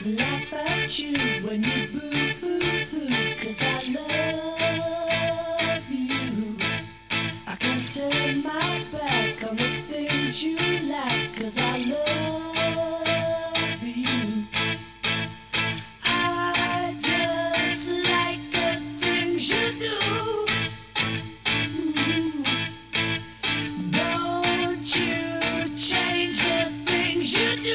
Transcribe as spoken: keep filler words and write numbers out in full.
laugh at you when you boo-hoo-hoo, 'cause I love you. I can't turn my back on the things you like, 'cause I love you. I just like the things you do. Mm. Don't you change the things you do.